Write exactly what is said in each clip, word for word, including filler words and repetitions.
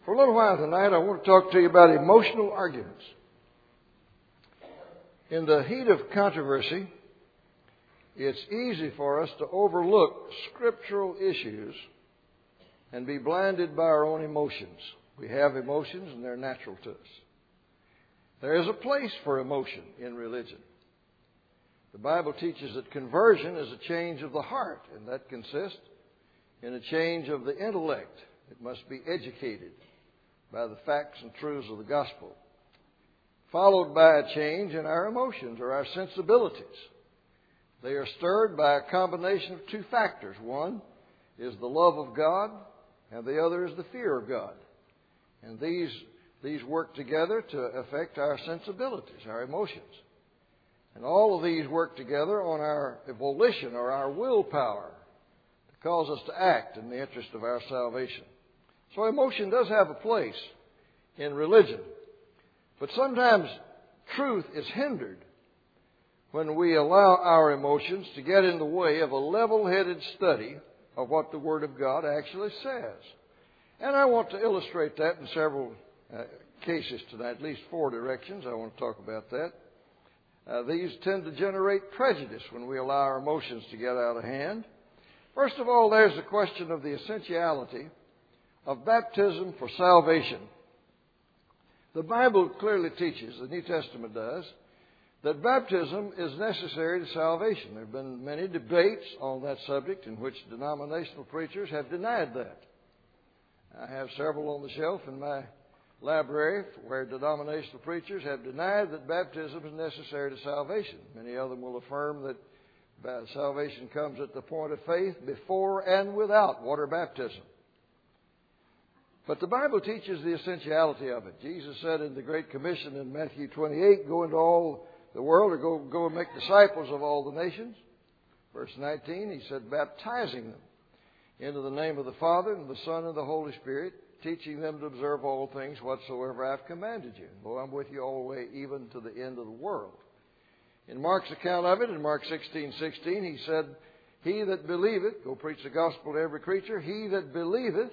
For a little while tonight, I want to talk to you about emotional arguments. In the heat of controversy, it's easy for us to overlook scriptural issues and be blinded by our own emotions. We have emotions and they're natural to us. There is a place for emotion in religion. The Bible teaches that conversion is a change of the heart, and that consists in a change of the intellect. It must be educated by the facts and truths of the gospel, followed by a change in our emotions or our sensibilities. They are stirred by a combination of two factors. One is the love of God, and the other is the fear of God. And these, these work together to affect our sensibilities, our emotions. And all of these work together on our volition or our willpower to cause us to act in the interest of our salvation. So emotion does have a place in religion. But sometimes truth is hindered when we allow our emotions to get in the way of a level-headed study of what the Word of God actually says. And I want to illustrate that in several uh, cases tonight, at least four directions. I want to talk about that. Uh, these tend to generate prejudice when we allow our emotions to get out of hand. First of all, there's the question of the essentiality of baptism for salvation. The Bible clearly teaches, the New Testament does, that baptism is necessary to salvation. There have been many debates on that subject in which denominational preachers have denied that. I have several on the shelf in my library where denominational preachers have denied that baptism is necessary to salvation. Many of them will affirm that salvation comes at the point of faith before and without water baptism. But the Bible teaches the essentiality of it. Jesus said in the Great Commission in Matthew twenty-eight, go into all the world, or go, go and make disciples of all the nations. Verse nineteen, he said, baptizing them into the name of the Father and the Son and the Holy Spirit, teaching them to observe all things whatsoever I've commanded you. Lo, I'm with you all the way, even to the end of the world. In Mark's account of it, in Mark sixteen sixteen, he said, he that believeth, go preach the gospel to every creature, he that believeth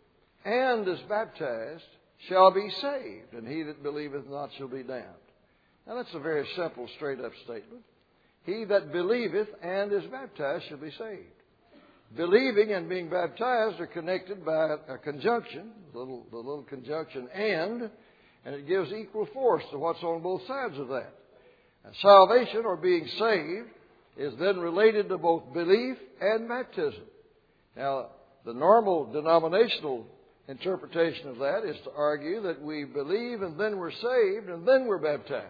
and is baptized shall be saved, and he that believeth not shall be damned. Now that's a very simple, straight-up statement. He that believeth and is baptized shall be saved. Believing and being baptized are connected by a conjunction, the little, the little conjunction and, and it gives equal force to what's on both sides of that. And salvation, or being saved, is then related to both belief and baptism. Now, the normal denominational interpretation of that is to argue that we believe and then we're saved and then we're baptized.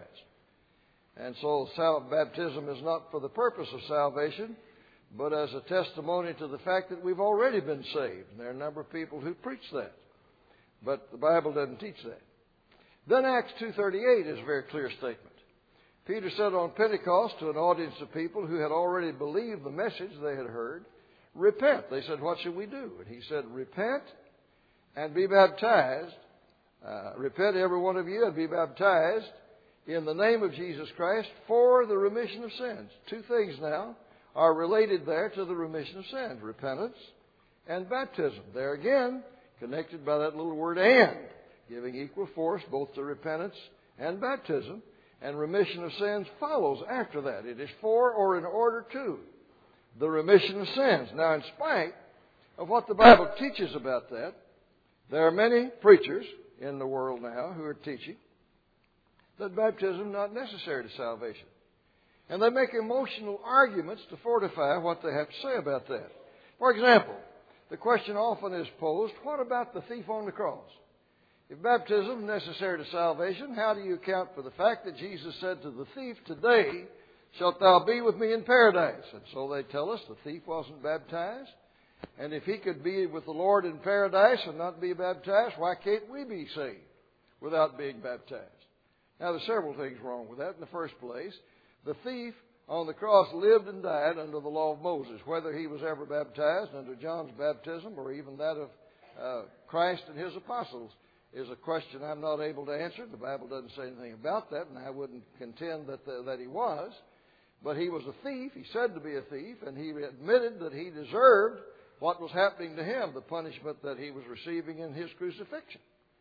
And so baptism is not for the purpose of salvation, but as a testimony to the fact that we've already been saved. And there are a number of people who preach that. But the Bible doesn't teach that. Then Acts two thirty-eight is a very clear statement. Peter said on Pentecost to an audience of people who had already believed the message they had heard, repent. They said, what should we do? And he said, repent and be baptized. Uh, repent, every one of you, and be baptized in the name of Jesus Christ for the remission of sins. Two things now are related there to the remission of sins. Repentance and baptism. There again, connected by that little word and, giving equal force both to repentance and baptism. And remission of sins follows after that. It is for or in order to the remission of sins. Now, in spite of what the Bible teaches about that, there are many preachers in the world now who are teaching that baptism is not necessary to salvation. And they make emotional arguments to fortify what they have to say about that. For example, the question often is posed, what about the thief on the cross? If baptism is necessary to salvation, how do you account for the fact that Jesus said to the thief, today shalt thou be with me in paradise? And so they tell us the thief wasn't baptized. And if he could be with the Lord in paradise and not be baptized, why can't we be saved without being baptized? Now, there's several things wrong with that. In the first place, the thief on the cross lived and died under the law of Moses. Whether he was ever baptized under John's baptism or even that of uh, Christ and his apostles is a question I'm not able to answer. The Bible doesn't say anything about that, and I wouldn't contend that, the, that he was. But he was a thief. He said to be a thief, and he admitted that he deserved what was happening to him, the punishment that he was receiving in his crucifixion.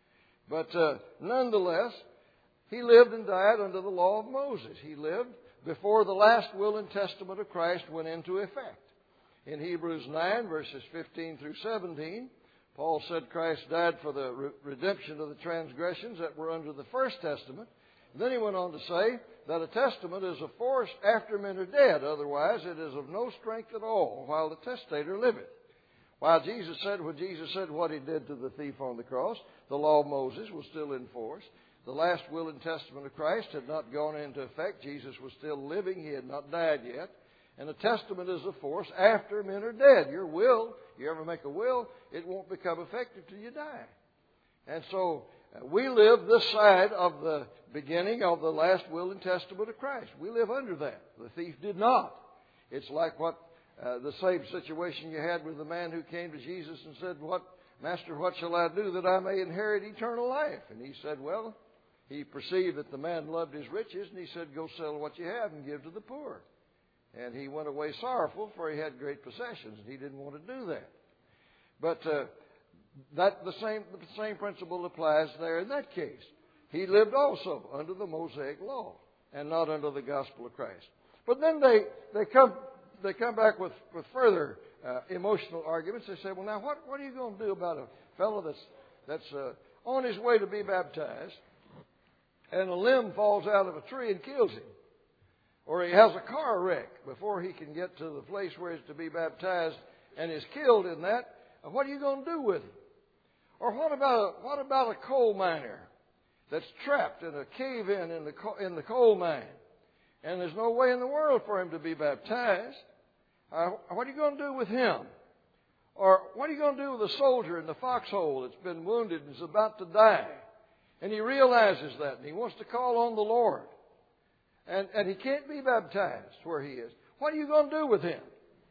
But uh, nonetheless, he lived and died under the law of Moses. He lived before the last will and testament of Christ went into effect. In Hebrews nine, verses fifteen through seventeen, Paul said Christ died for the re- redemption of the transgressions that were under the first testament. Then he went on to say that a testament is a force after men are dead. Otherwise, it is of no strength at all while the testator liveth. While Jesus said, when Jesus said what he did to the thief on the cross, the law of Moses was still in force. The last will and testament of Christ had not gone into effect. Jesus was still living. He had not died yet. And a testament is a force after men are dead. Your will, you ever make a will, it won't become effective till you die. And so uh, we live this side of the beginning of the last will and testament of Christ. We live under that. The thief did not. It's like what uh, the same situation you had with the man who came to Jesus and said, "What, Master, what shall I do that I may inherit eternal life?" And he said, well, he perceived that the man loved his riches, and he said, "Go sell what you have and give to the poor." And he went away sorrowful, for he had great possessions, and he didn't want to do that. But uh, that the same the same principle applies there in that case. He lived also under the Mosaic law and not under the gospel of Christ. But then they, they come they come back with, with further uh, emotional arguments. They say, well, now what, what are you going to do about a fellow that's, that's uh, on his way to be baptized, and a limb falls out of a tree and kills him? Or he has a car wreck before he can get to the place where he's to be baptized and is killed in that. What are you going to do with him? Or what about a, what about a coal miner that's trapped in a cave-in in the, co- in the coal mine, and there's no way in the world for him to be baptized? Uh, what are you going to do with him? Or what are you going to do with a soldier in the foxhole that's been wounded and is about to die? And he realizes that, and he wants to call on the Lord. And, and he can't be baptized where he is. What are you going to do with him?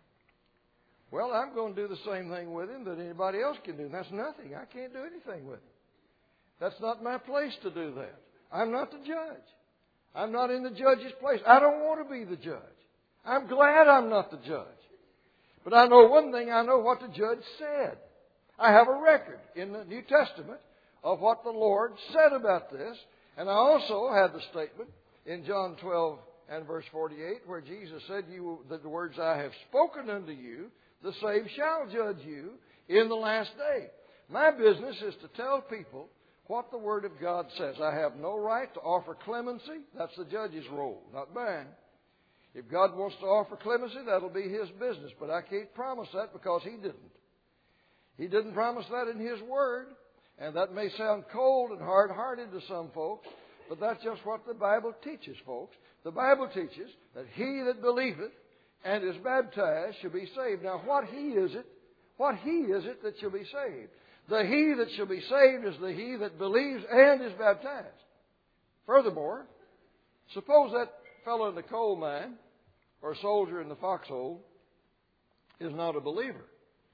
Well, I'm going to do the same thing with him that anybody else can do. And that's nothing. I can't do anything with him. That's not my place to do that. I'm not the judge. I'm not in the judge's place. I don't want to be the judge. I'm glad I'm not the judge. But I know one thing. I know what the judge said. I have a record in the New Testament of what the Lord said about this. And I also have the statement in John twelve and verse forty-eight, where Jesus said, "You that the words I have spoken unto you, the same shall judge you in the last day." My business is to tell people what the Word of God says. I have no right to offer clemency. That's the judge's role, not mine. If God wants to offer clemency, that'll be His business. But I can't promise that because He didn't. He didn't promise that in His Word. And that may sound cold and hard-hearted to some folks, but that's just what the Bible teaches, folks. The Bible teaches that he that believeth and is baptized shall be saved. Now, what he is it? What he is it that shall be saved? The he that shall be saved is the he that believes and is baptized. Furthermore, suppose that fellow in the coal mine or soldier in the foxhole is not a believer.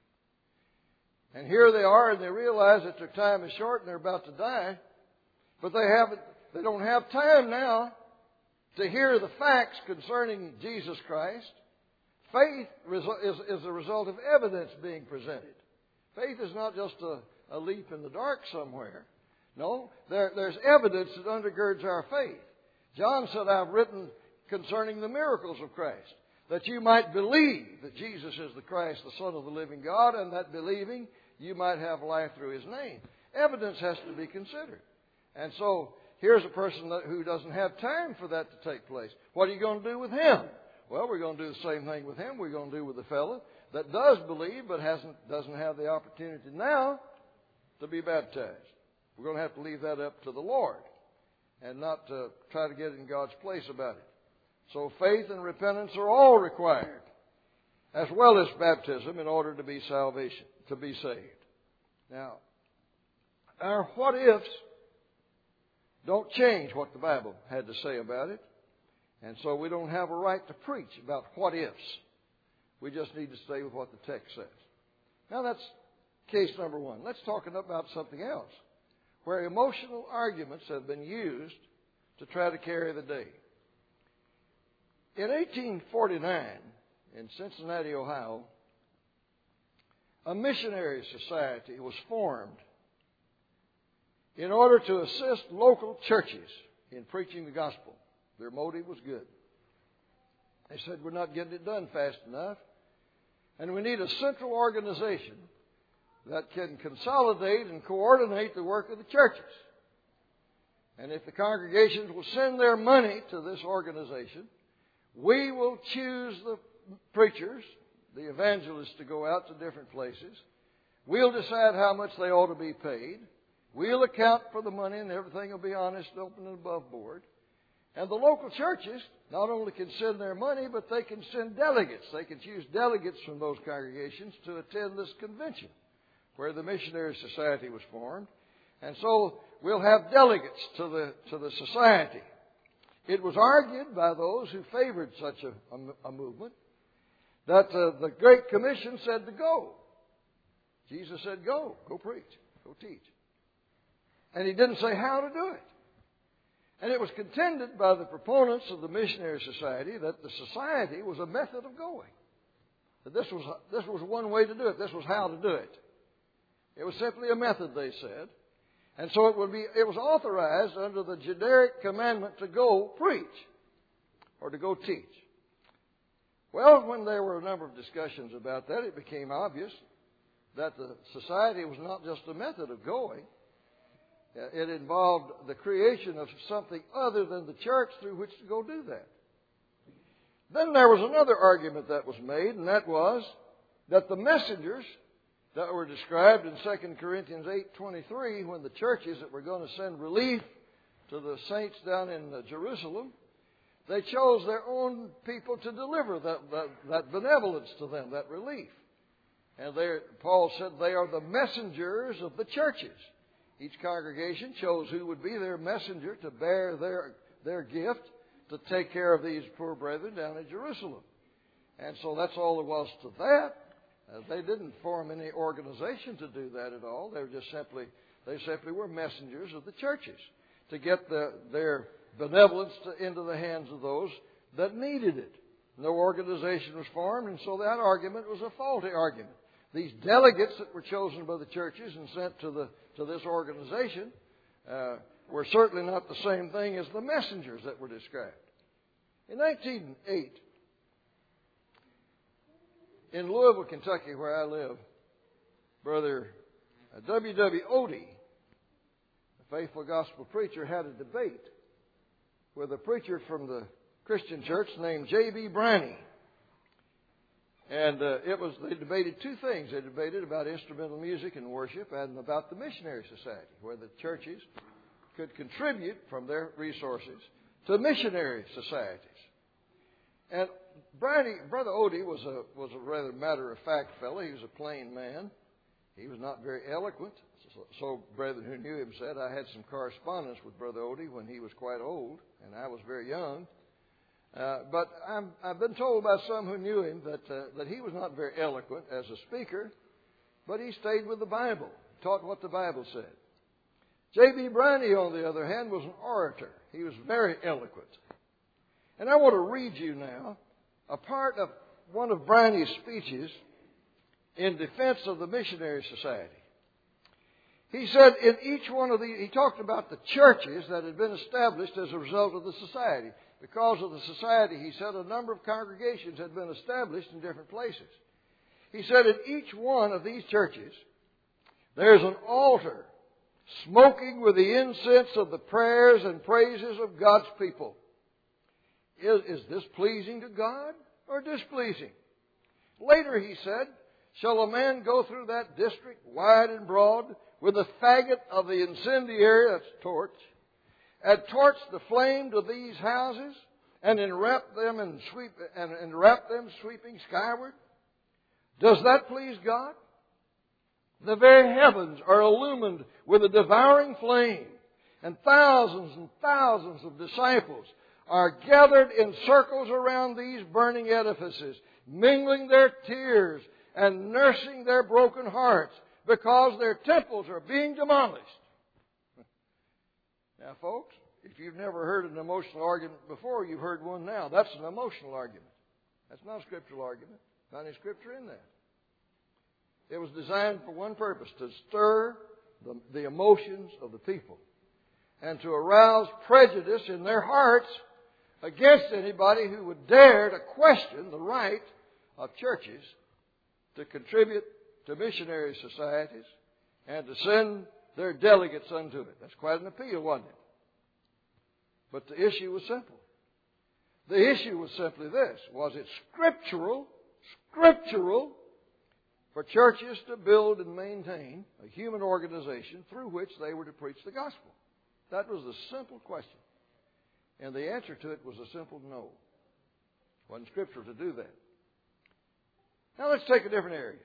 And here they are, and they realize that their time is short and they're about to die, but they haven't. They don't have time now to hear the facts concerning Jesus Christ. Faith is a result of evidence being presented. Faith is not just a, a leap in the dark somewhere. No, there, there's evidence that undergirds our faith. John said, "I've written concerning the miracles of Christ, that you might believe that Jesus is the Christ, the Son of the living God, and that believing you might have life through His name." Evidence has to be considered. And so, here's a person that, who doesn't have time for that to take place. What are you going to do with him? Well, we're going to do the same thing with him. We're going to do with the fellow that does believe but hasn't doesn't have the opportunity now to be baptized. We're going to have to leave that up to the Lord and not uh, try to get in God's place about it. So faith and repentance are all required, as well as baptism, in order to be salvation, to be saved. Now, our what ifs don't change what the Bible had to say about it. And so we don't have a right to preach about what ifs. We just need to stay with what the text says. Now that's case number one. Let's talk about something else, where emotional arguments have been used to try to carry the day. In eighteen forty-nine, in Cincinnati, Ohio, a missionary society was formed in order to assist local churches in preaching the gospel. Their motive was good. They said, we're not getting it done fast enough, and we need a central organization that can consolidate and coordinate the work of the churches. And if the congregations will send their money to this organization, we will choose the preachers, the evangelists, to go out to different places. We'll decide how much they ought to be paid. We'll account for the money, and everything will be honest, open, and above board. And the local churches not only can send their money, but they can send delegates. They can choose delegates from those congregations to attend this convention where the Missionary Society was formed. And so we'll have delegates to the to the society. It was argued by those who favored such a, a, a movement that uh, the Great Commission said to go. Jesus said, go, go preach, go teach. And He didn't say how to do it. And it was contended by the proponents of the Missionary Society that the society was a method of going. That this was, this was one way to do it. This was how to do it. It was simply a method, they said. And so it would be, it was authorized under the generic commandment to go preach or to go teach. Well, when there were a number of discussions about that, it became obvious that the society was not just a method of going. It involved the creation of something other than the church through which to go do that. Then there was another argument that was made, and that was that the messengers that were described in Second Corinthians eight twenty-three, when the churches that were going to send relief to the saints down in Jerusalem, they chose their own people to deliver that, that, that benevolence to them, that relief. And Paul said they are the messengers of the churches. Each congregation chose who would be their messenger to bear their, their gift to take care of these poor brethren down in Jerusalem. And so that's all there was to that. Uh, they didn't form any organization to do that at all. They were just simply, they simply were messengers of the churches to get the, their benevolence to, into the hands of those that needed it. No organization was formed, and so that argument was a faulty argument. These delegates that were chosen by the churches and sent to the to this organization uh, were certainly not the same thing as the messengers that were described. In nineteen oh eight, in Louisville, Kentucky, where I live, Brother W W Odie, a faithful gospel preacher, had a debate with a preacher from the Christian church named J B Briney. And uh, it was they debated two things. They debated about instrumental music and worship and about the Missionary Society, where the churches could contribute from their resources to missionary societies. And Briney, Brother Odie was a was a rather matter-of-fact fellow. He was a plain man. He was not very eloquent. So, so brethren who knew him said, I had some correspondence with Brother Odie when he was quite old, and I was very young. Uh, but I'm, I've been told by some who knew him that uh, that he was not very eloquent as a speaker, but he stayed with the Bible, taught what the Bible said. J B Briney, on the other hand, was an orator. He was very eloquent. And I want to read you now a part of one of Briney's speeches in defense of the Missionary Society. He said in each one of these, he talked about the churches that had been established as a result of the society. Because of the society, he said, a number of congregations had been established in different places. He said in each one of these churches, there's an altar smoking with the incense of the prayers and praises of God's people. Is, is this pleasing to God or displeasing? Later, he said, shall a man go through that district wide and broad with the faggot of the incendiary, that's torch, and torch the flame to these houses, and enwrap them and sweep and enwrap them sweeping skyward? Does that please God? The very heavens are illumined with a devouring flame, and thousands and thousands of disciples are gathered in circles around these burning edifices, mingling their tears and nursing their broken hearts because their temples are being demolished. Now, folks, if you've never heard an emotional argument before, you've heard one now. That's an emotional argument. That's not a scriptural argument. Not any scripture in that. It was designed for one purpose, to stir the, the emotions of the people and to arouse prejudice in their hearts against anybody who would dare to question the right of churches to contribute to missionary societies and to send their delegates unto it. That's quite an appeal, wasn't it? But the issue was simple. The issue was simply this. Was it scriptural, scriptural, for churches to build and maintain a human organization through which they were to preach the gospel? That was the simple question. And the answer to it was a simple no. It wasn't scriptural to do that. Now let's take a different area.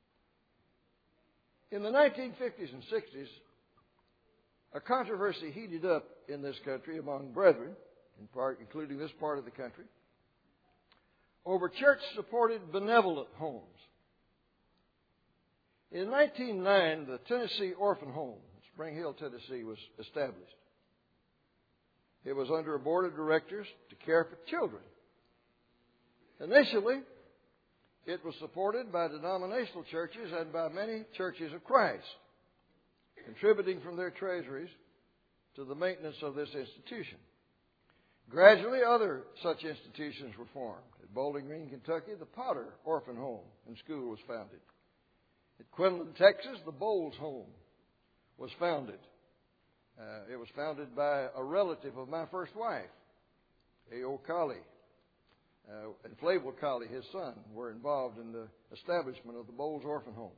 In the nineteen fifties and sixties, a controversy heated up in this country among brethren, in part, including this part of the country, over church-supported benevolent homes. In nineteen oh nine, the Tennessee Orphan Home in Spring Hill, Tennessee, was established. It was under a board of directors to care for children. Initially, it was supported by denominational churches and by many churches of Christ, contributing from their treasuries to the maintenance of this institution. Gradually, other such institutions were formed. At Bowling Green, Kentucky, the Potter Orphan Home and School was founded. At Quinlan, Texas, the Bowles Home was founded. Uh, it was founded by a relative of my first wife, A O Colley. Uh, and Flavel Colley, his son, were involved in the establishment of the Bowles Orphan Home.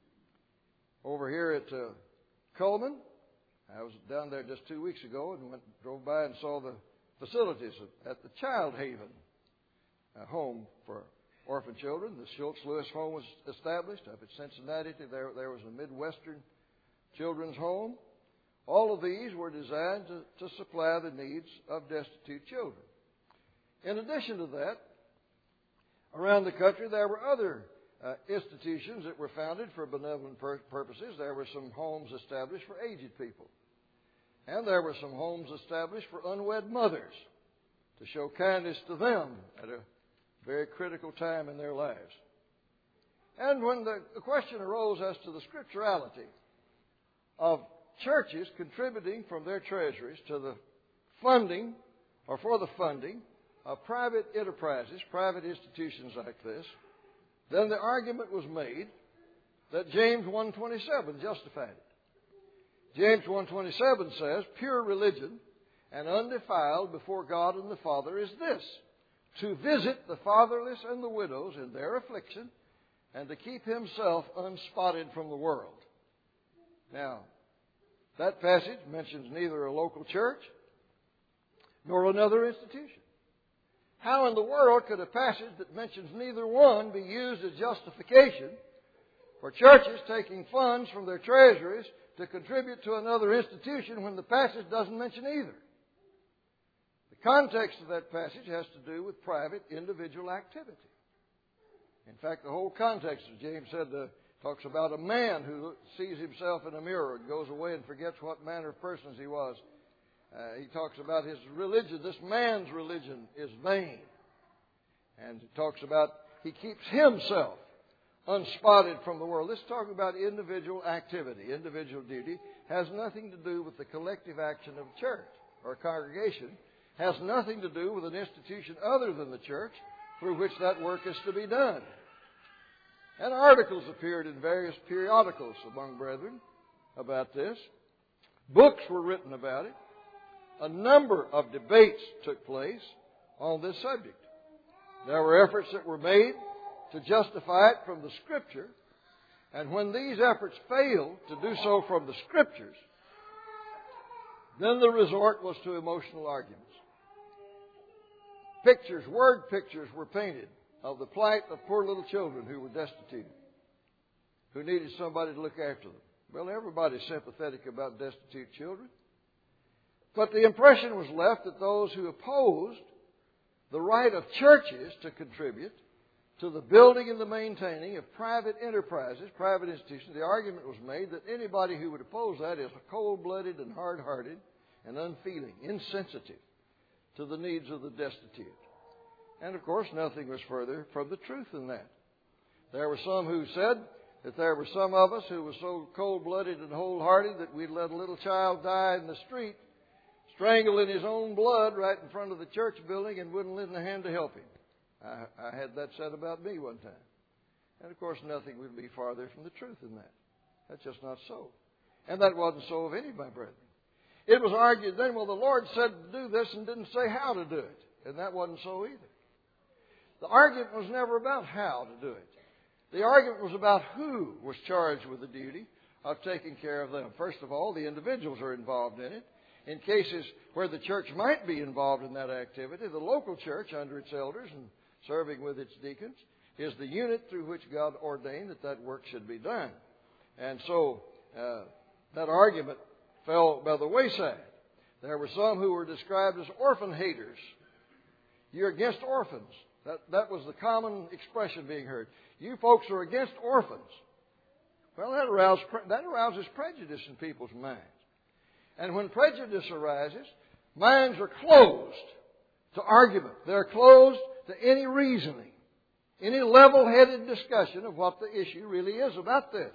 Over here at uh, Coleman, I was down there just two weeks ago and went, drove by and saw the facilities at the Child Haven uh, home for orphan children. The Schultz Lewis home was established up at Cincinnati. There, there was a Midwestern children's home. All of these were designed to, to supply the needs of destitute children. In addition to that, around the country there were other uh, institutions that were founded for benevolent pur- purposes. There were some homes established for aged people. And there were some homes established for unwed mothers to show kindness to them at a very critical time in their lives. And when the, the question arose as to the scripturality of churches contributing from their treasuries to the funding or for the funding of private enterprises, private institutions like this, then the argument was made that James one twenty-seven justified it. James one twenty-seven says, pure religion and undefiled before God and the Father is this, to visit the fatherless and the widows in their affliction and to keep himself unspotted from the world. Now, that passage mentions neither a local church nor another institution. How in the world could a passage that mentions neither one be used as justification for churches taking funds from their treasuries to contribute to another institution when the passage doesn't mention either? The context of that passage has to do with private individual activity. In fact, the whole context, as James said, uh, talks about a man who sees himself in a mirror and goes away and forgets what manner of person he was. Uh, he talks about his religion. This man's religion is vain. And he talks about he keeps himself unspotted from the world. This talk about individual activity, individual duty, has nothing to do with the collective action of a church or a congregation, has nothing to do with an institution other than the church through which that work is to be done. And articles appeared in various periodicals among brethren about this. Books were written about it. A number of debates took place on this subject. There were efforts that were made to justify it from the Scripture. And when these efforts failed to do so from the Scriptures, then the resort was to emotional arguments. Pictures, word pictures were painted of the plight of poor little children who were destitute, who needed somebody to look after them. Well, everybody's sympathetic about destitute children. But the impression was left that those who opposed the right of churches to contribute to the building and the maintaining of private enterprises, private institutions, the argument was made that anybody who would oppose that is cold-blooded and hard-hearted and unfeeling, insensitive to the needs of the destitute. And, of course, nothing was further from the truth than that. There were some who said that there were some of us who were so cold-blooded and wholehearted that we'd let a little child die in the street, strangled in his own blood right in front of the church building, and wouldn't lend a hand to help him. I, I had that said about me one time. And, of course, nothing would be farther from the truth than that. That's just not so. And that wasn't so of any of my brethren. It was argued then, well, the Lord said to do this and didn't say how to do it. And that wasn't so either. The argument was never about how to do it. The argument was about who was charged with the duty of taking care of them. First of all, the individuals are involved in it. In cases where the church might be involved in that activity, the local church, under its elders and serving with its deacons, is the unit through which God ordained that that work should be done. And so uh, that argument fell by the wayside. There were some who were described as orphan haters. You're against orphans. That, that was the common expression being heard. You folks are against orphans. Well, that, arouse, that arouses prejudice in people's minds. And when prejudice arises, minds are closed to argument. They're closed to any reasoning, any level-headed discussion of what the issue really is about this.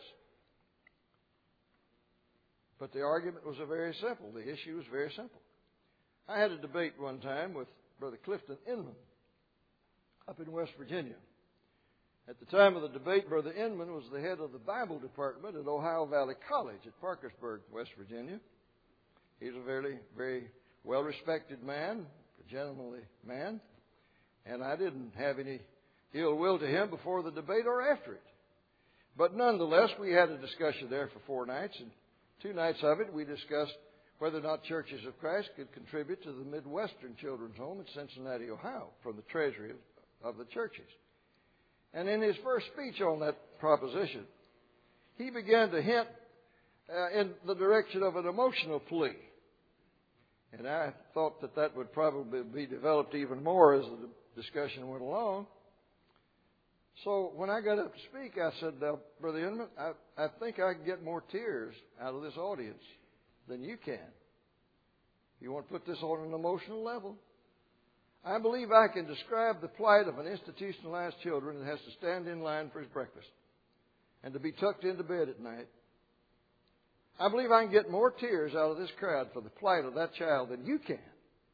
But the argument was very simple. The issue was very simple. I had a debate one time with Brother Clifton Inman up in West Virginia. At the time of the debate, Brother Inman was the head of the Bible department at Ohio Valley College at Parkersburg, West Virginia. He's a very, very well-respected man, a gentlemanly man, and I didn't have any ill will to him before the debate or after it. But nonetheless, we had a discussion there for four nights, and two nights of it we discussed whether or not Churches of Christ could contribute to the Midwestern Children's Home in Cincinnati, Ohio, from the treasury of the churches. And in his first speech on that proposition, he began to hint uh, in the direction of an emotional plea. And I thought that that would probably be developed even more as the discussion went along. So when I got up to speak, I said, now, Brother Inman, I, I think I can get more tears out of this audience than you can. You want to put this on an emotional level? I believe I can describe the plight of an institutionalized children that has to stand in line for his breakfast and to be tucked into bed at night. I believe I can get more tears out of this crowd for the plight of that child than you can.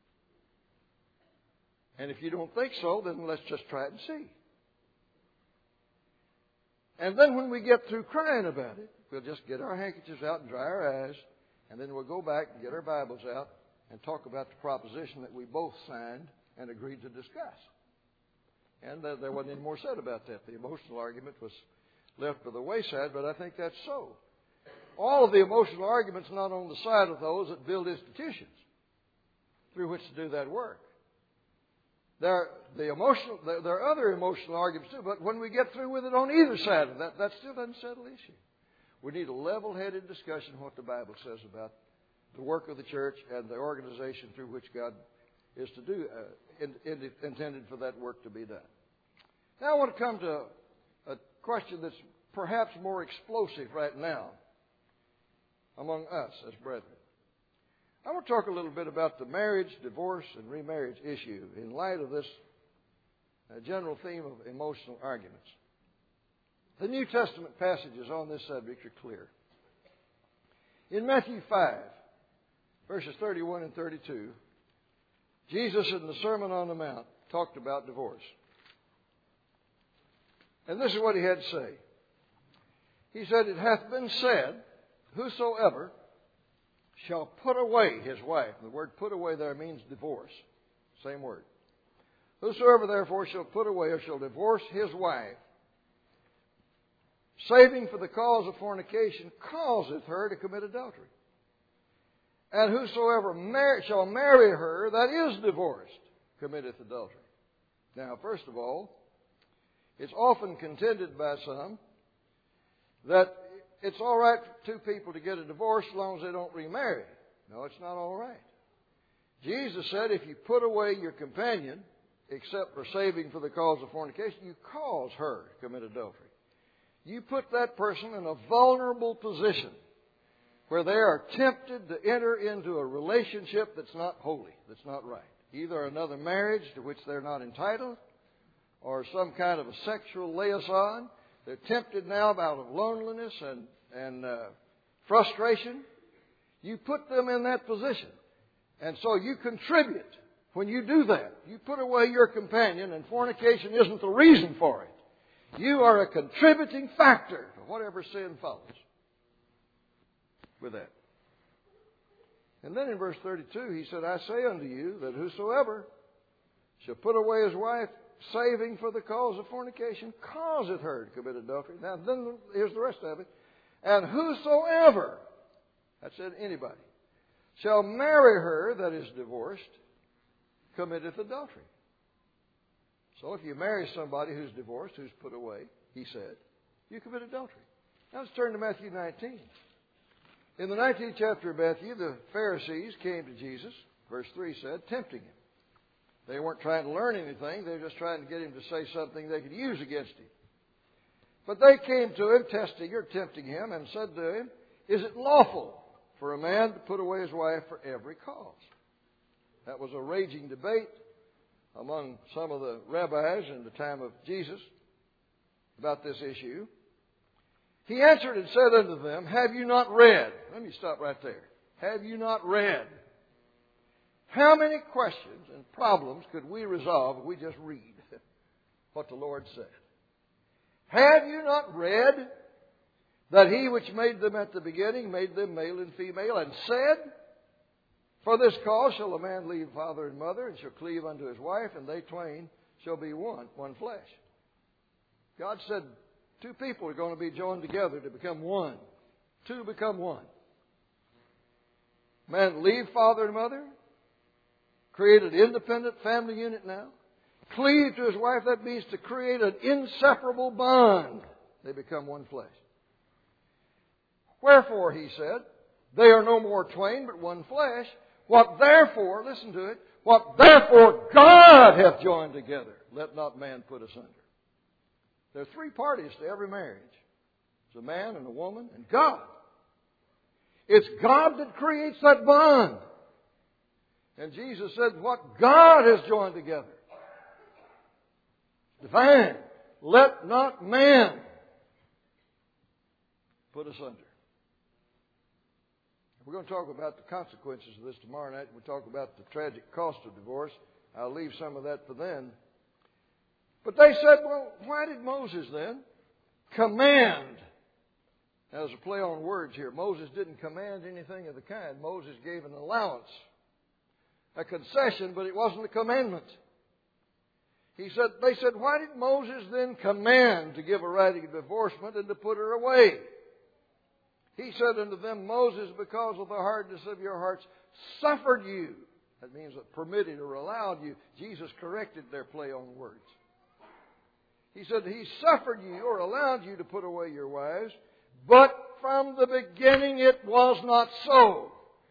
And if you don't think so, then let's just try it and see. And then when we get through crying about it, we'll just get our handkerchiefs out and dry our eyes, and then we'll go back and get our Bibles out and talk about the proposition that we both signed and agreed to discuss. And uh, there wasn't any more said about that. The emotional argument was left by the wayside, but I think that's so. All of the emotional arguments not on the side of those that build institutions through which to do that work. There, the emotional, there, there are other emotional arguments too, but when we get through with it on either side of that, that still doesn't settle the issue. We need a level-headed discussion of what the Bible says about the work of the church and the organization through which God is to do, uh, in, in, intended for that work to be done. Now I want to come to a question that's perhaps more explosive right now among us as brethren. I want to talk a little bit about the marriage, divorce, and remarriage issue in light of this uh, general theme of emotional arguments. The New Testament passages on this subject are clear. In Matthew five, verses thirty-one and thirty-two, Jesus in the Sermon on the Mount talked about divorce. And this is what he had to say. He said, "It hath been said, whosoever shall put away his wife." The word put away there means divorce. Same word. "Whosoever therefore shall put away or shall divorce his wife, saving for the cause of fornication, causeth her to commit adultery. And whosoever mar- shall marry her that is divorced, committeth adultery." Now, first of all, it's often contended by some that it's all right for two people to get a divorce as long as they don't remarry. No, it's not all right. Jesus said if you put away your companion, except for saving for the cause of fornication, you cause her to commit adultery. You put that person in a vulnerable position where they are tempted to enter into a relationship that's not holy, that's not right. Either another marriage to which they're not entitled, or some kind of a sexual liaison They're tempted now out of loneliness and, and uh, frustration. You put them in that position. And so you contribute when you do that. You put away your companion, and fornication isn't the reason for it. You are a contributing factor to whatever sin follows with that. And then in verse thirty-two, he said, I say unto you that whosoever shall put away his wife, saving for the cause of fornication, causeth her to commit adultery. Now, then here's the rest of it. And whosoever, that said anybody, shall marry her that is divorced, committeth adultery. So if you marry somebody who's divorced, who's put away, he said, you commit adultery. Now let's turn to Matthew nineteen. In the nineteenth chapter of Matthew, the Pharisees came to Jesus, verse three said, tempting him. They weren't trying to learn anything. They were just trying to get him to say something they could use against him. But they came to him, testing or tempting him, and said to him, is it lawful for a man to put away his wife for every cause? That was a raging debate among some of the rabbis in the time of Jesus about this issue. He answered and said unto them, have you not read? Let me stop right there. Have you not read? How many questions and problems could we resolve if we just read what the Lord said? Have you not read that He which made them at the beginning made them male and female, and said, for this cause shall a man leave father and mother, and shall cleave unto his wife, and they twain shall be one, one flesh. God said two people are going to be joined together to become one. Two become one. Man leave father and mother, create an independent family unit now. Cleave to his wife, that means to create an inseparable bond. They become one flesh. Wherefore, he said, they are no more twain, but one flesh. What therefore, listen to it, what therefore God hath joined together, let not man put asunder. There are three parties to every marriage. It's a man and a woman and God. It's God that creates that bond. And Jesus said, what God has joined together, divine, let not man put asunder. We're going to talk about the consequences of this tomorrow night. We'll talk about the tragic cost of divorce. I'll leave some of that for then. But they said, well, why did Moses then command? Now, there's a play on words here. Moses didn't command anything of the kind. Moses gave an allowance, a concession, but it wasn't a commandment. He said, they said, why did Moses then command to give a writing of divorcement and to put her away? He said unto them, Moses, because of the hardness of your hearts, suffered you. That means that permitted or allowed you. Jesus corrected their play on words. He said, He suffered you or allowed you to put away your wives, but from the beginning it was not so.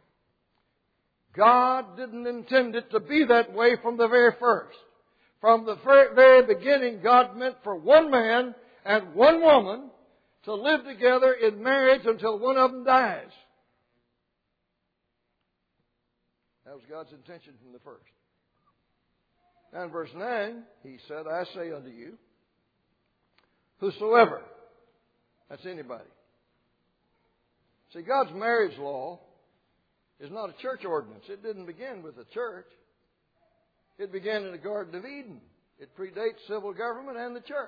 God didn't intend it to be that way from the very first. From the very beginning, God meant for one man and one woman to live together in marriage until one of them dies. That was God's intention from the first. Now in verse nine, He said, I say unto you, whosoever, that's anybody. See, God's marriage law is not a church ordinance. It didn't begin with the church. It began in the Garden of Eden. It predates civil government and the church.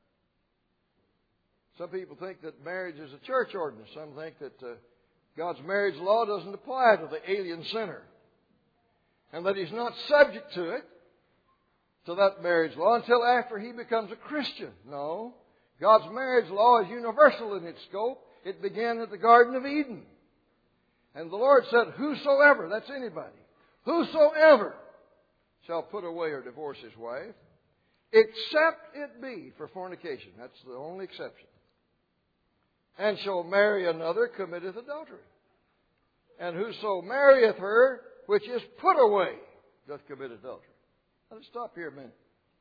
Some people think that marriage is a church ordinance. Some think that uh, God's marriage law doesn't apply to the alien sinner, and that he's not subject to it, to that marriage law, until after he becomes a Christian. No. God's marriage law is universal in its scope. It began at the Garden of Eden. And the Lord said, whosoever, that's anybody, whosoever shall put away or divorce his wife, except it be for fornication. That's the only exception. And shall marry another, committeth adultery. And whoso marrieth her, which is put away, doth commit adultery. Now, let's stop here a minute.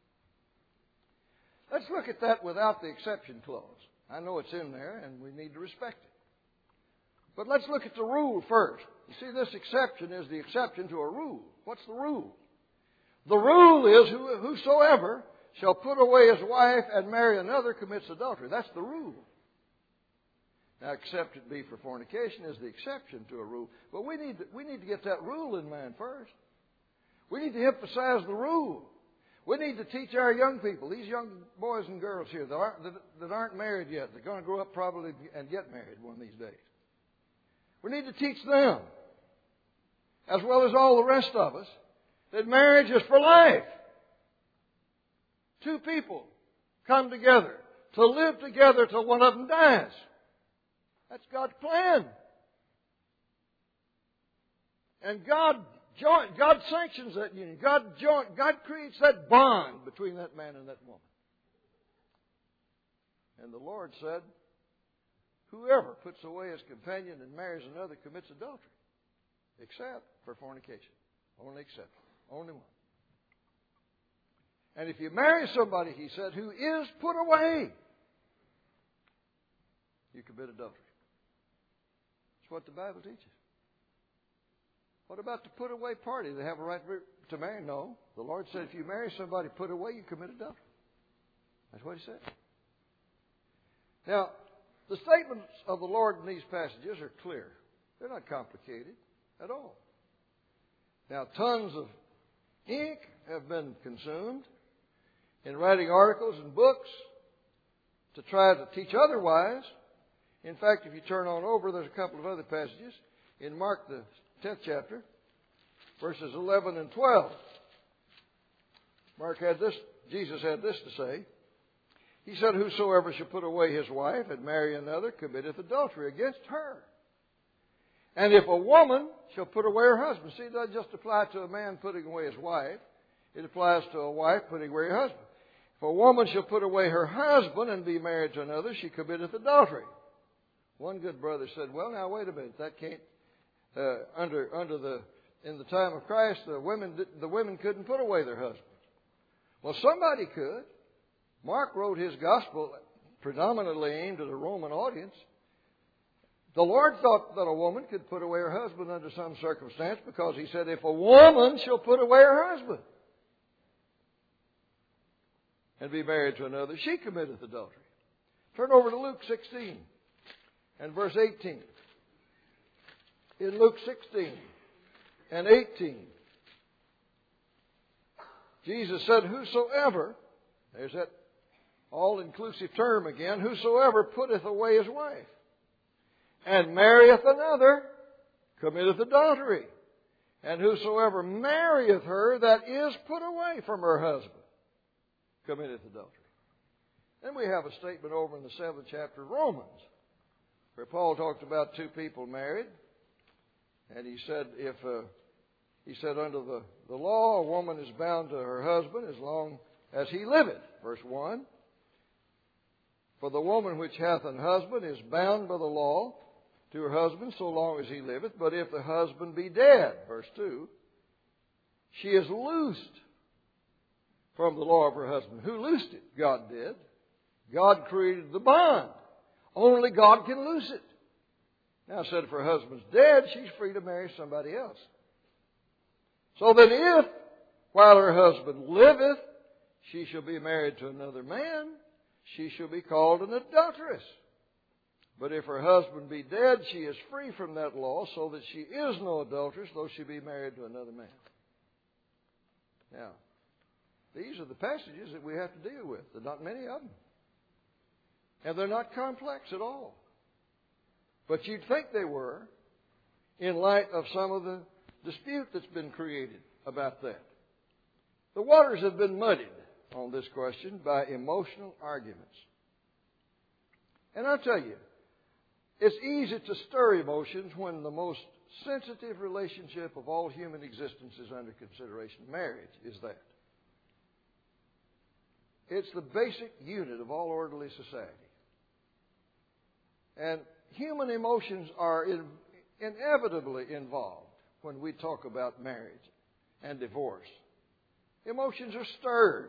Let's look at that without the exception clause. I know it's in there, and we need to respect it. But let's look at the rule first. You see, this exception is the exception to a rule. What's the rule? The rule is who, whosoever shall put away his wife and marry another commits adultery. That's the rule. Now, except it be for fornication is the exception to a rule. But we need to, we need to get that rule in mind first. We need to emphasize the rule. We need to teach our young people, these young boys and girls here that aren't, that, that aren't married yet, they're going to grow up probably and get married one of these days. We need to teach them, as well as all the rest of us, that marriage is for life. Two people come together to live together till one of them dies. That's God's plan. And God join, God sanctions that union. God join, God creates that bond between that man and that woman. And the Lord said, whoever puts away his companion and marries another commits adultery, except for fornication. Only exception. Only one. And if you marry somebody, he said, who is put away, you commit adultery. That's what the Bible teaches. What about the put away party? They have a right to marry? No. The Lord said if you marry somebody put away, you commit adultery. That's what he said. Now, the statements of the Lord in these passages are clear. They're not complicated at all. Now, tons of ink have been consumed in writing articles and books to try to teach otherwise. In fact, if you turn on over, there's a couple of other passages in Mark, the tenth chapter, verses eleven and twelve. Mark had this, Jesus had this to say. He said, whosoever shall put away his wife and marry another committeth adultery against her. And if a woman shall put away her husband. See, it doesn't just apply to a man putting away his wife. It applies to a wife putting away her husband. If a woman shall put away her husband and be married to another, she committeth adultery. One good brother said, well, now, wait a minute. That can't, uh, under, under the, in the time of Christ, the women, the women couldn't put away their husbands. Well, somebody could. Mark wrote his gospel predominantly aimed at a Roman audience. The Lord thought that a woman could put away her husband under some circumstance because he said, if a woman shall put away her husband and be married to another, she committeth adultery. Turn over to Luke sixteen and verse eighteen. In Luke sixteen and eighteen, Jesus said, whosoever, there's that all-inclusive term again, whosoever putteth away his wife and marrieth another committeth adultery. And whosoever marrieth her that is put away from her husband committeth adultery. Then we have a statement over in the seventh chapter of Romans, where Paul talked about two people married. And he said, if uh, he said, under the, the law, a woman is bound to her husband as long as he liveth. Verse one. For the woman which hath an husband is bound by the law to her husband so long as he liveth. But if the husband be dead, verse two, she is loosed from the law of her husband. Who loosed it? God did. God created the bond. Only God can loose it. Now, said if her husband's dead, she's free to marry somebody else. So then if, while her husband liveth, she shall be married to another man, she shall be called an adulteress. But if her husband be dead, she is free from that law, so that she is no adulteress, though she be married to another man. Now, these are the passages that we have to deal with. There are not many of them. And they're not complex at all. But you'd think they were in light of some of the dispute that's been created about that. The waters have been muddied on this question by emotional arguments. And I'll tell you, it's easy to stir emotions when the most sensitive relationship of all human existence is under consideration. Marriage is that. It's the basic unit of all orderly society. And human emotions are in, inevitably involved when we talk about marriage and divorce. Emotions are stirred.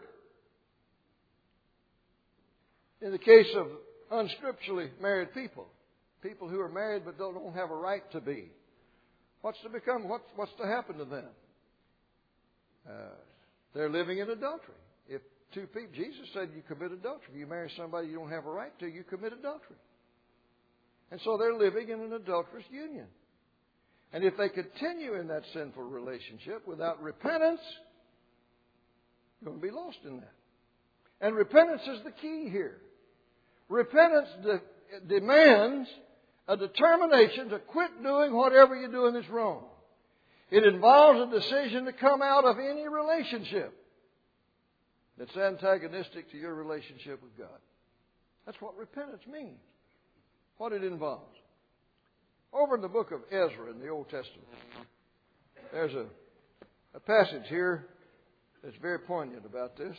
In the case of unscripturally married people, people who are married but don't, don't have a right to be, what's to become? What's, what's to happen to them? Uh, they're living in adultery. If two people. Jesus said you commit adultery. If you marry somebody you don't have a right to, you commit adultery. And so they're living in an adulterous union. And if they continue in that sinful relationship without repentance, you're going to be lost in that. And repentance is the key here. Repentance de- demands a determination to quit doing whatever you're doing that's wrong. It involves a decision to come out of any relationship that's antagonistic to your relationship with God. That's what repentance means. What it involves. Over in the book of Ezra in the Old Testament, there's a, a passage here that's very poignant about this.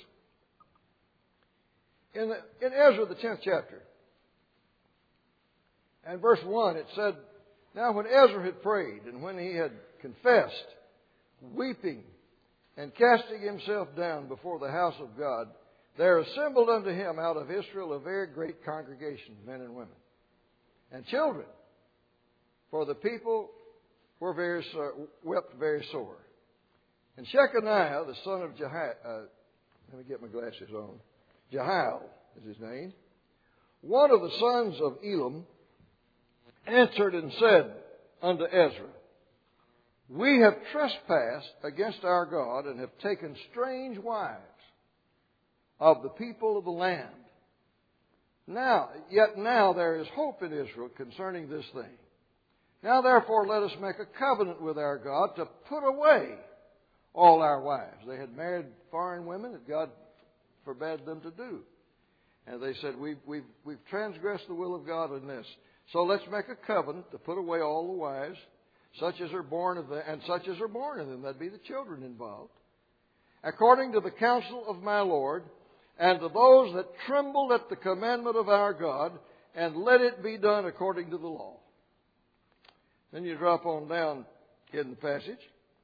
In, the, in Ezra, the tenth chapter, and verse one, it said, "Now when Ezra had prayed, and when he had confessed, weeping, and casting himself down before the house of God, there assembled unto him out of Israel a very great congregation, men and women, and children, for the people were very sore, wept very sore. And Shechaniah, the son of Jehiel, uh, let me get my glasses on, Jehiel is his name, one of the sons of Elam, answered and said unto Ezra, We have trespassed against our God and have taken strange wives of the people of the land. Now, yet now there is hope in Israel concerning this thing. Now therefore let us make a covenant with our God to put away all our wives." They had married foreign women that God forbade them to do. And they said, we've, we've, we've transgressed the will of God in this. So let's make a covenant to put away all the wives, such as are born of them, and such as are born of them. That'd be the children involved. According to the counsel of my Lord, and to those that trembled at the commandment of our God, and let it be done according to the law. Then you drop on down in the passage,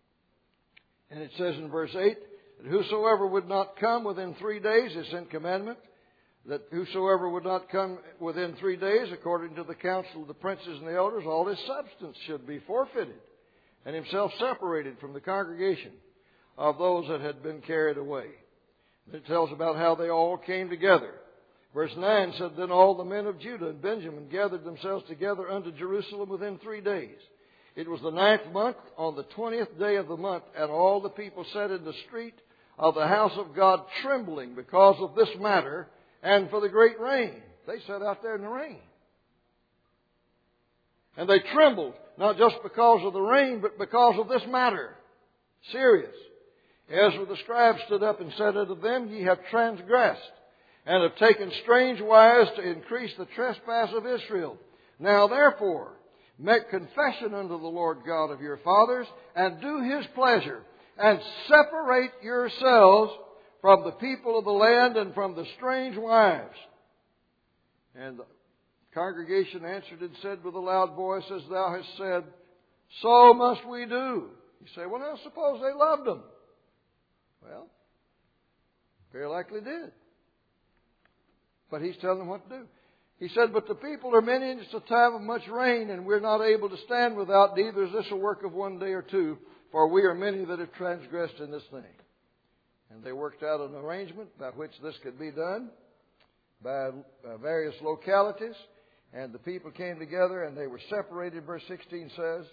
and it says in verse eight, that whosoever would not come within three days, is sent commandment, that whosoever would not come within three days, according to the counsel of the princes and the elders, all his substance should be forfeited, and himself separated from the congregation of those that had been carried away. It tells about how they all came together. Verse nine said, "Then all the men of Judah and Benjamin gathered themselves together unto Jerusalem within three days. It was the ninth month, on the twentieth day of the month, and all the people sat in the street of the house of God trembling because of this matter and for the great rain." They sat out there in the rain. And they trembled, not just because of the rain, but because of this matter. Serious. Ezra the scribe stood up and said unto them, "Ye have transgressed, and have taken strange wives to increase the trespass of Israel. Now therefore, make confession unto the Lord God of your fathers, and do His pleasure, and separate yourselves from the people of the land and from the strange wives." And the congregation answered and said with a loud voice, "As thou hast said, so must we do." You say, well, now suppose they loved them. Well, very likely did. But he's telling them what to do. He said, "But the people are many, and it's a time of much rain, and we're not able to stand without. Neither is this a work of one day or two, for we are many that have transgressed in this thing." And they worked out an arrangement by which this could be done by uh, various localities. And the people came together, and they were separated, verse sixteen says.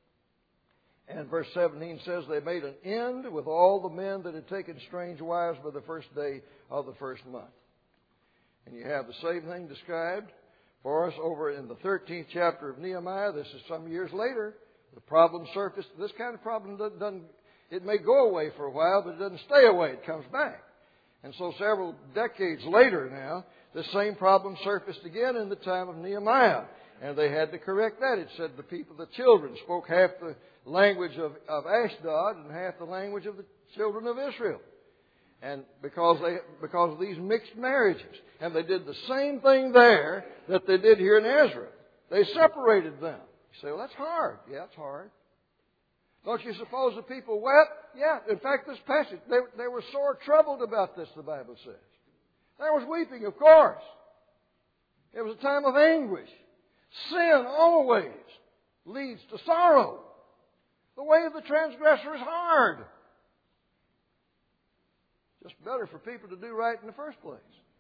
And verse seventeen says, "They made an end with all the men that had taken strange wives by the first day of the first month." And you have the same thing described for us over in the thirteenth chapter of Nehemiah. This is some years later. The problem surfaced. This kind of problem doesn't, doesn't, it may go away for a while, but it doesn't stay away. It comes back. And so several decades later now, the same problem surfaced again in the time of Nehemiah. And they had to correct that. It said the people, the children, spoke half the language of, of Ashdod and half the language of the children of Israel. And because they, because of these mixed marriages. And they did the same thing there that they did here in Ezra. They separated them. You say, well, that's hard. Yeah, it's hard. Don't you suppose the people wept? Yeah. In fact, this passage, they, they were sore troubled about this, the Bible says. There was weeping, of course. It was a time of anguish. Sin always leads to sorrow. The way of the transgressor is hard. Just better for people to do right in the first place.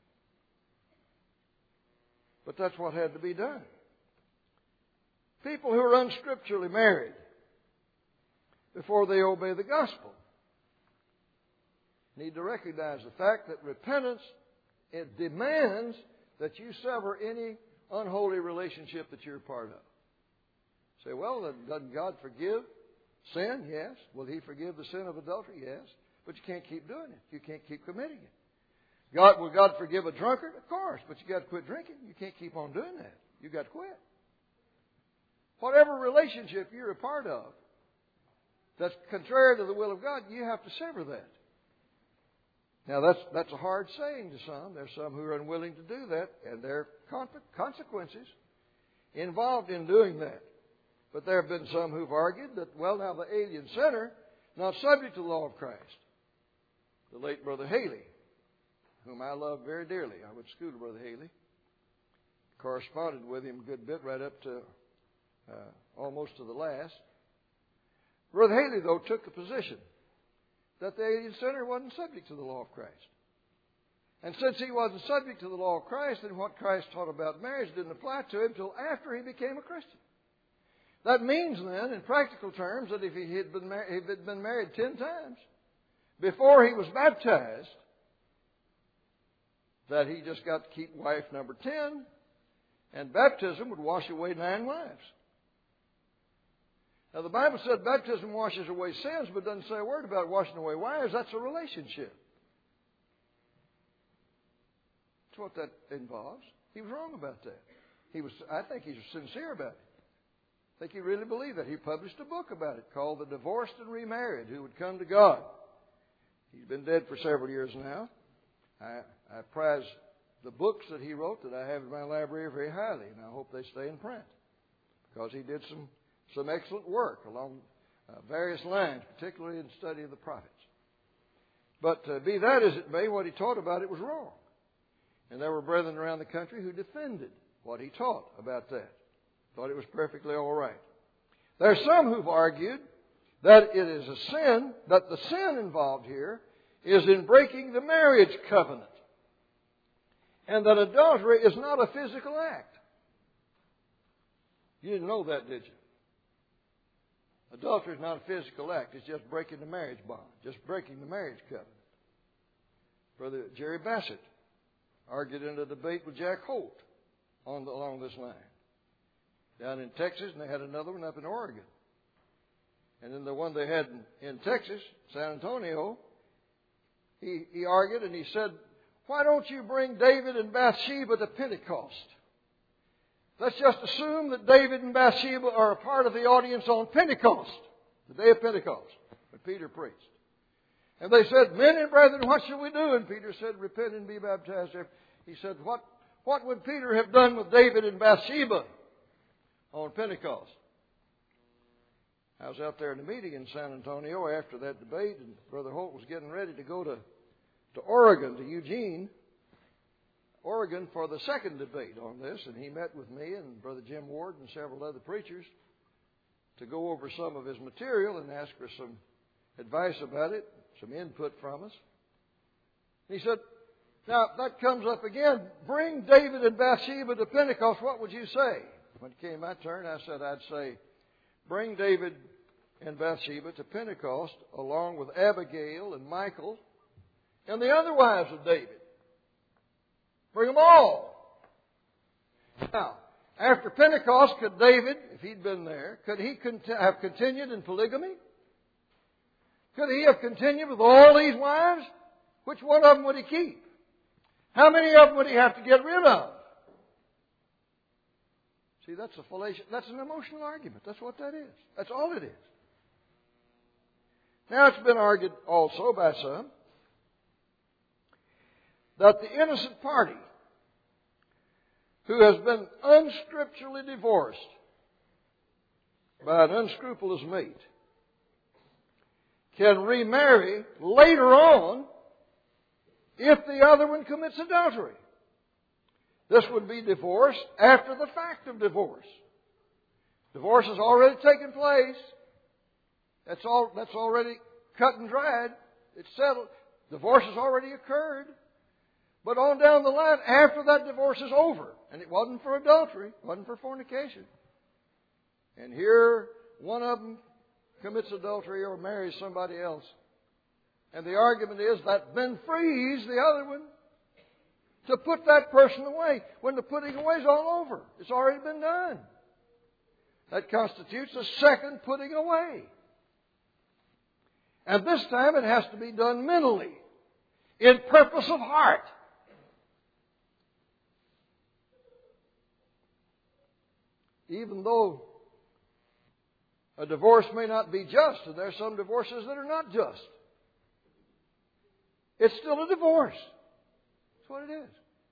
But that's what had to be done. People who are unscripturally married before they obey the gospel need to recognize the fact that repentance, it demands that you sever any unholy relationship that you're a part of. Say, well, doesn't God forgive sin? Yes. Will He forgive the sin of adultery? Yes. But you can't keep doing it. You can't keep committing it. God, will God forgive a drunkard? Of course, but you got to quit drinking. You can't keep on doing that. You got to quit. Whatever relationship you're a part of that's contrary to the will of God, you have to sever that. Now, that's that's a hard saying to some. There's some who are unwilling to do that, and there are consequences involved in doing that. But there have been some who've argued that, well, now the alien sinner not subject to the law of Christ. The late Brother Haley, whom I love very dearly. I went to school to Brother Haley. Corresponded with him a good bit right up to uh, almost to the last. Brother Haley, though, took the position that the alien sinner wasn't subject to the law of Christ. And since he wasn't subject to the law of Christ, then what Christ taught about marriage didn't apply to him until after he became a Christian. That means then, in practical terms, that if he had been, mar- if he'd been married ten times before he was baptized, that he just got to keep wife number ten, and baptism would wash away nine wives. Now, the Bible said baptism washes away sins, but doesn't say a word about washing away wives. That's a relationship. That's what that involves. He was wrong about that. He was. I think he's sincere about it. I think he really believed that. He published a book about it called The Divorced and Remarried Who Would Come to God. He's been dead for several years now. I, I prize the books that he wrote that I have in my library very highly, and I hope they stay in print, because he did some, some excellent work along uh, various lines, particularly in the study of the prophets. But uh, be that as it may, what he taught about it was wrong. And there were brethren around the country who defended what he taught about that. Thought it was perfectly all right. There are some who've argued that it is a sin, that the sin involved here is in breaking the marriage covenant. And that adultery is not a physical act. You didn't know that, did you? Adultery is not a physical act. It's just breaking the marriage bond. Just breaking the marriage covenant. Brother Jerry Bassett argued in a debate with Jack Holt on the, along this line. Down in Texas, and they had another one up in Oregon. And then the one they had in, in Texas, San Antonio, he, he argued and he said, why don't you bring David and Bathsheba to Pentecost? Let's just assume that David and Bathsheba are a part of the audience on Pentecost, the day of Pentecost, when Peter preached. And they said, men and brethren, what shall we do? And Peter said, repent and be baptized. He said, what, what would Peter have done with David and Bathsheba on Pentecost? I was out there in the meeting in San Antonio after that debate, and Brother Holt was getting ready to go to, to Oregon, to Eugene, Oregon, for the second debate on this. And he met with me and Brother Jim Ward and several other preachers to go over some of his material and ask for some advice about it, some input from us. He said, now, that comes up again. Bring David and Bathsheba to Pentecost. What would you say? When it came my turn, I said I'd say, bring David and Bathsheba to Pentecost along with Abigail and Michal and the other wives of David. Bring them all. Now, after Pentecost, could David, if he'd been there, could he cont- have continued in polygamy? Could he have continued with all these wives? Which one of them would he keep? How many of them would he have to get rid of? See, that's a fallacious, that's an emotional argument. That's what that is. That's all it is. Now, it's been argued also by some that the innocent party who has been unscripturally divorced by an unscrupulous mate can remarry later on if the other one commits adultery. This would be divorce after the fact of divorce. Divorce has already taken place. That's all. That's already cut and dried. It's settled. Divorce has already occurred. But on down the line, after that divorce is over, and it wasn't for adultery, it wasn't for fornication. And here, one of them commits adultery or marries somebody else. And the argument is that then frees the other one to put that person away. When the putting away is all over, it's already been done. That constitutes a second putting away. And this time it has to be done mentally, in purpose of heart. Even though a divorce may not be just, and there are some divorces that are not just, it's still a divorce. That's what it is.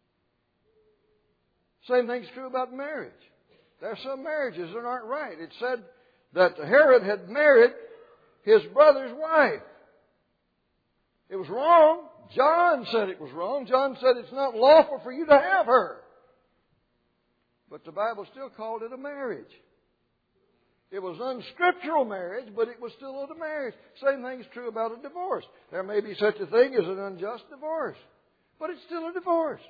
Same thing's true about marriage. There are some marriages that aren't right. It said that Herod had married his brother's wife. It was wrong. John said it was wrong. John said it's not lawful for you to have her. But the Bible still called it a marriage. It was unscriptural marriage, but it was still a marriage. Same thing is true about a divorce. There may be such a thing as an unjust divorce, but it's still a divorce.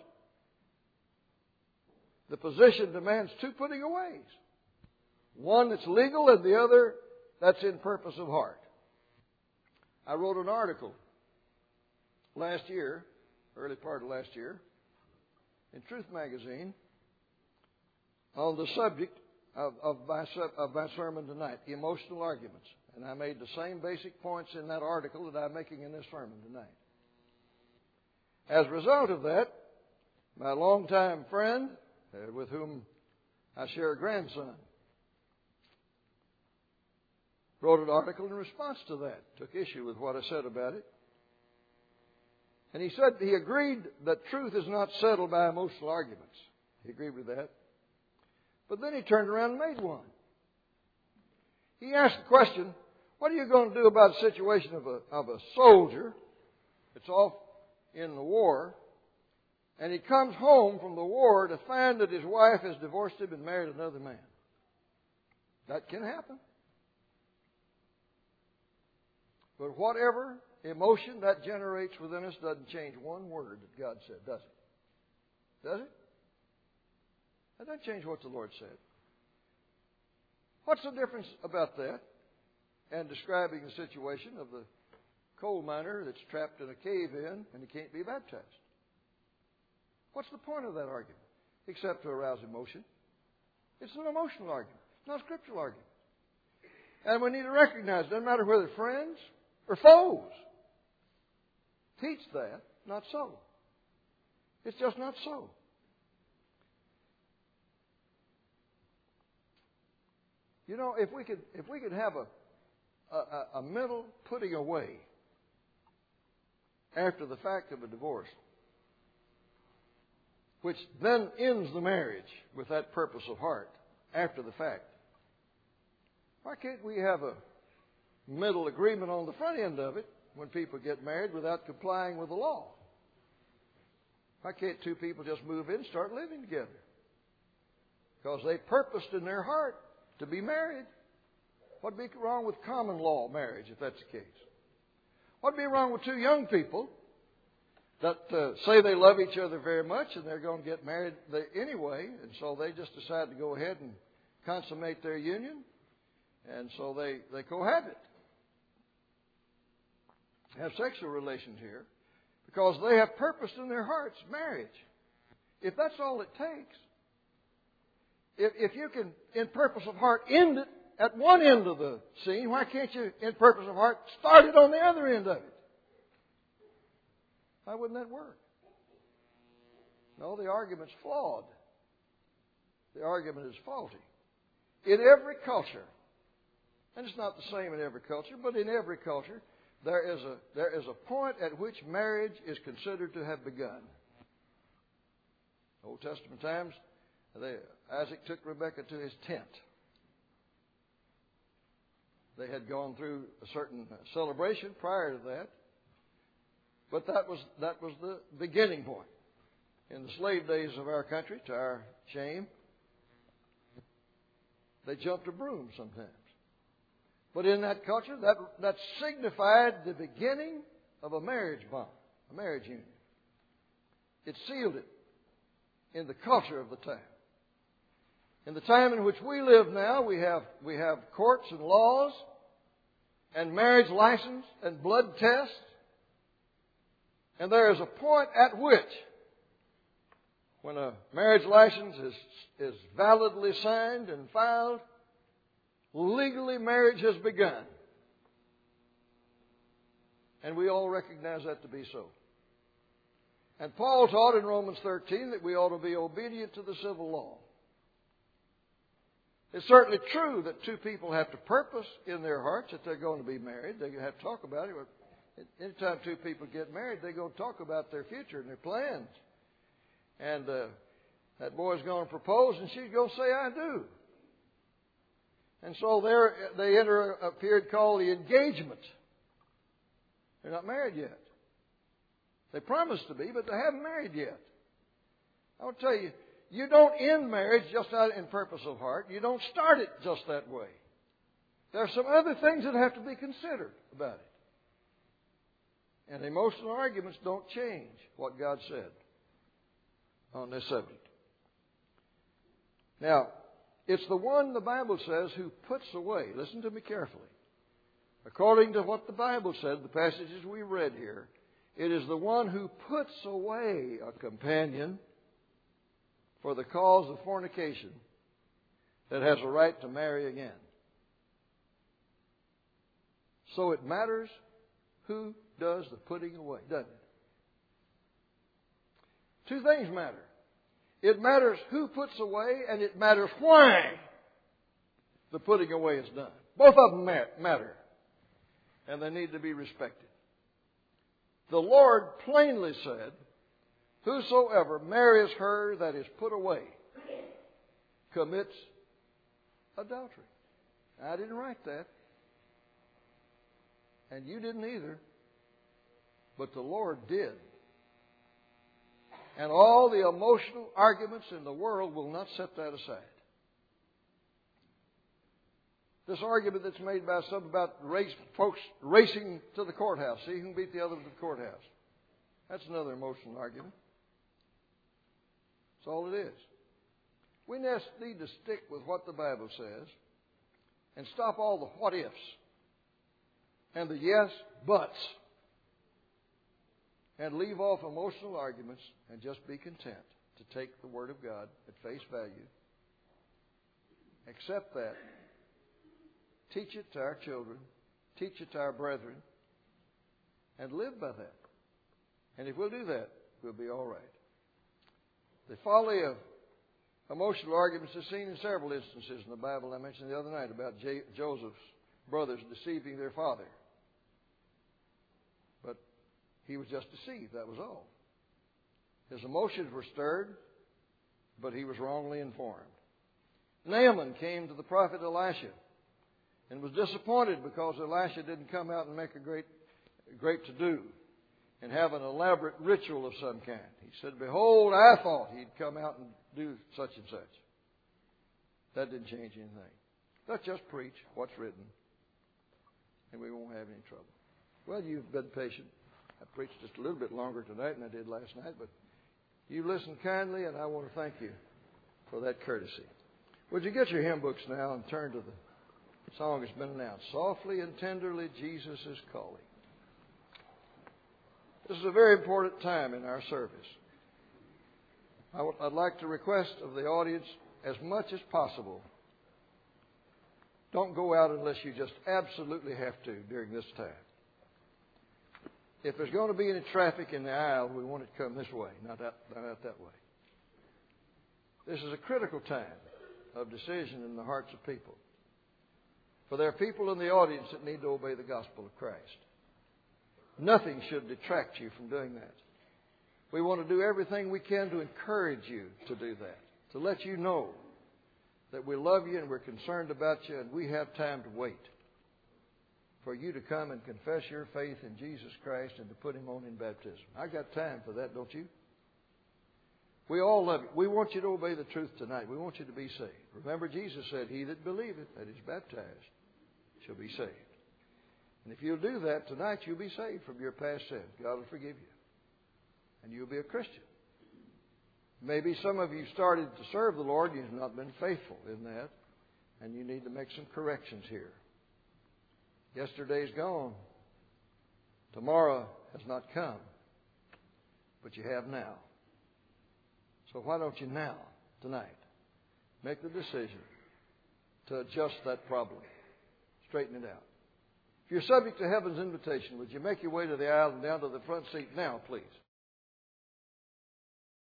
The position demands two putting aways. One that's legal and the other that's in purpose of heart. I wrote an article last year, early part of last year, in Truth Magazine on the subject of, of, my, of my sermon tonight, emotional arguments. And I made the same basic points in that article that I'm making in this sermon tonight. As a result of that, my longtime friend, uh, with whom I share a grandson, wrote an article in response to that, took issue with what I said about it. And he said he agreed that truth is not settled by emotional arguments. He agreed with that. But then he turned around and made one. He asked the question, what are you going to do about the situation of a, of a soldier that's off in the war, and he comes home from the war to find that his wife has divorced him and married another man? That can happen. But whatever emotion that generates within us doesn't change one word that God said, does it? Does it? That doesn't change what the Lord said. What's the difference about that and describing the situation of the coal miner that's trapped in a cave-in and he can't be baptized? What's the point of that argument? Except to arouse emotion. It's an emotional argument, not a scriptural argument. And we need to recognize, it doesn't matter whether friends or foes teach that, not so. It's just not so. You know, if we could, if we could have a, a, a mental putting away after the fact of a divorce, which then ends the marriage with that purpose of heart after the fact, why can't we have a mental agreement on the front end of it when people get married without complying with the law? Why can't two people just move in and start living together? Because they purposed in their heart to be married. What'd be wrong with common law marriage if that's the case? What'd be wrong with two young people that uh, say they love each other very much and they're going to get married anyway, and so they just decide to go ahead and consummate their union, and so they, they cohabit, have sexual relations here, because they have purposed in their hearts marriage. If that's all it takes, if, if you can, in purpose of heart, end it at one end of the scene, why can't you, in purpose of heart, start it on the other end of it? Why wouldn't that work? No, the argument's flawed. The argument is faulty. In every culture, and it's not the same in every culture, but in every culture, there is a there is a point at which marriage is considered to have begun. Old Testament times, they, Isaac took Rebekah to his tent. They had gone through a certain celebration prior to that, but that was that was the beginning point. In the slave days of our country, to our shame, they jumped a broom sometimes. But in that culture, that, that signified the beginning of a marriage bond, a marriage union. It sealed it in the culture of the time. In the time in which we live now, we have, we have courts and laws and marriage license and blood tests. And there is a point at which, when a marriage license is, is validly signed and filed, legally marriage has begun. And we all recognize that to be so. And Paul taught in Romans thirteen that we ought to be obedient to the civil law. It's certainly true that two people have to purpose in their hearts that they're going to be married. They have to talk about it. Anytime two people get married, they're going to talk about their future and their plans. And uh, that boy's going to propose, and she's going to say, I do. And so there they enter a period called the engagement. They're not married yet. They promise to be, but they haven't married yet. I'll tell you, you don't end marriage just out in purpose of heart. You don't start it just that way. There are some other things that have to be considered about it. And emotional arguments don't change what God said on this subject. Now, it's the one the Bible says who puts away. Listen to me carefully. According to what the Bible said, the passages we read here, it is the one who puts away a companion for the cause of fornication that has a right to marry again. So it matters who does the putting away, doesn't it? Two things matter. It matters who puts away, and it matters why the putting away is done. Both of them matter, and they need to be respected. The Lord plainly said, whosoever marries her that is put away commits adultery. I didn't write that. And you didn't either. But the Lord did. And all the emotional arguments in the world will not set that aside. This argument that's made by some about race, folks racing to the courthouse, see who can beat the other to the courthouse. That's another emotional argument. That's all it is. We just need to stick with what the Bible says and stop all the what ifs and the yes buts and leave off emotional arguments and just be content to take the Word of God at face value. Accept that. Teach it to our children. Teach it to our brethren. And live by that. And if we'll do that, we'll be all right. The folly of emotional arguments is seen in several instances in the Bible. I mentioned the other night about J- Joseph's brothers deceiving their father. But he was just deceived, that was all. His emotions were stirred, but he was wrongly informed. Naaman came to the prophet Elisha and was disappointed because Elisha didn't come out and make a great, great to-do and have an elaborate ritual of some kind. He said, behold, I thought he'd come out and do such and such. That didn't change anything. Let's just preach what's written, and we won't have any trouble. Well, you've been patient. I preached just a little bit longer tonight than I did last night, but you listened kindly, and I want to thank you for that courtesy. Would you get your hymn books now and turn to the song that's been announced? Softly and tenderly, Jesus is calling. This is a very important time in our service. I w- I'd like to request of the audience as much as possible, don't go out unless you just absolutely have to during this time. If there's going to be any traffic in the aisle, we want it to come this way, not out, not out that way. This is a critical time of decision in the hearts of people. For there are people in the audience that need to obey the gospel of Christ. Nothing should detract you from doing that. We want to do everything we can to encourage you to do that, to let you know that we love you and we're concerned about you and we have time to wait for you to come and confess your faith in Jesus Christ and to put Him on in baptism. I got time for that, don't you? We all love you. We want you to obey the truth tonight. We want you to be saved. Remember, Jesus said, he that believeth, that is baptized, shall be saved. And if you'll do that tonight, you'll be saved from your past sins. God will forgive you. And you'll be a Christian. Maybe some of you started to serve the Lord, you've not been faithful in that, and you need to make some corrections here. Yesterday's gone. Tomorrow has not come. But you have now. So why don't you now, tonight, make the decision to adjust that problem. Straighten it out. If you're subject to heaven's invitation, would you make your way to the aisle and down to the front seat now, please?